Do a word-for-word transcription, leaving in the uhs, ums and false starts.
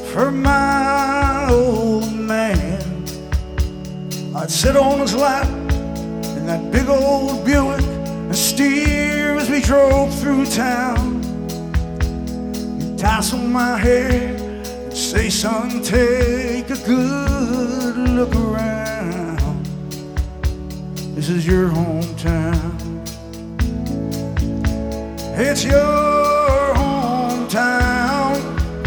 for my old man. I'd sit on his lap in that big old Buick and steer as we drove through town. He'd tassel my hair and say, son, take a good look around. This is your hometown. It's your